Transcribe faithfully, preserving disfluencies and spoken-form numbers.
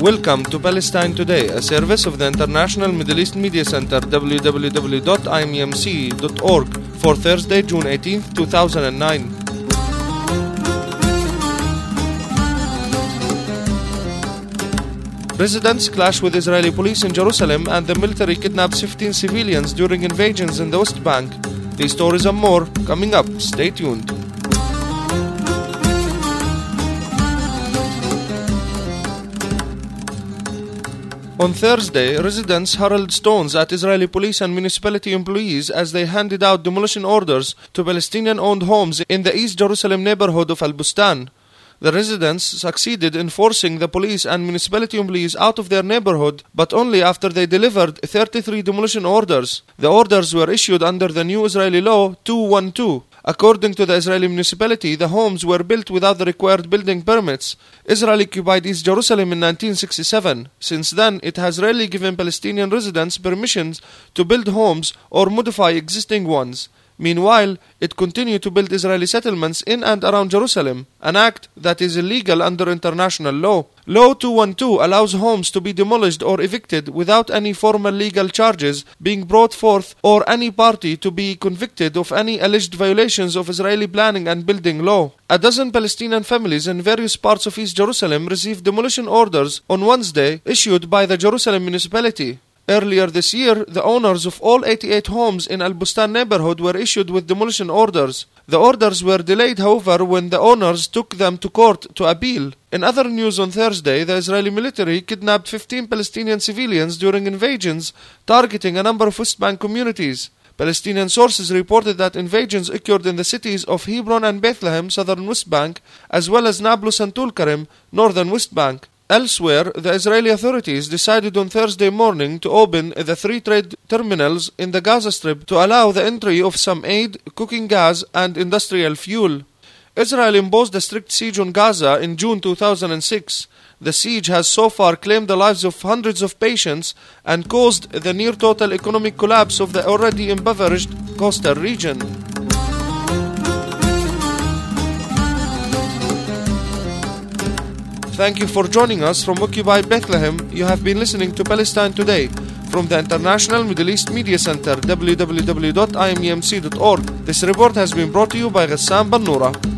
Welcome to Palestine Today, a service of the International Middle East Media Center, w w w dot i m e m c dot org, for Thursday, June eighteenth, two thousand nine. Residents clash with Israeli police in Jerusalem, and the military kidnaps fifteen civilians during invasions in the West Bank. These stories and more coming up. Stay tuned. On Thursday, residents hurled stones at Israeli police and municipality employees as they handed out demolition orders to Palestinian-owned homes in the East Jerusalem neighborhood of Al Bustan. The residents succeeded in forcing the police and municipality employees out of their neighborhood, but only after they delivered thirty-three demolition orders. The orders were issued under the new Israeli law two twelve. According to the Israeli municipality, the homes were built without the required building permits. Israel occupied East Jerusalem in nineteen sixty-seven. Since then, it has rarely given Palestinian residents permissions to build homes or modify existing ones. Meanwhile, it continued to build Israeli settlements in and around Jerusalem, an act that is illegal under international law. Law two twelve allows homes to be demolished or evicted without any formal legal charges being brought forth or any party to be convicted of any alleged violations of Israeli planning and building law. A dozen Palestinian families in various parts of East Jerusalem received demolition orders on Wednesday issued by the Jerusalem municipality. Earlier this year, the owners of all eighty-eight homes in Al Bustan neighborhood were issued with demolition orders. The orders were delayed, however, when the owners took them to court to appeal. In other news on Thursday, the Israeli military kidnapped fifteen Palestinian civilians during invasions targeting a number of West Bank communities. Palestinian sources reported that invasions occurred in the cities of Hebron and Bethlehem, southern West Bank, as well as Nablus and Tulkarem, northern West Bank. Elsewhere, the Israeli authorities decided on Thursday morning to open the three trade terminals in the Gaza Strip to allow the entry of some aid, cooking gas, and industrial fuel. Israel imposed a strict siege on Gaza in June two thousand six. The siege has so far claimed the lives of hundreds of patients and caused the near-total economic collapse of the already impoverished coastal region. Thank you for joining us from Occupy Bethlehem. You have been listening to Palestine Today from the International Middle East Media Center, w w w dot i m e m c dot org. This report has been brought to you by Ghassan Bannoura.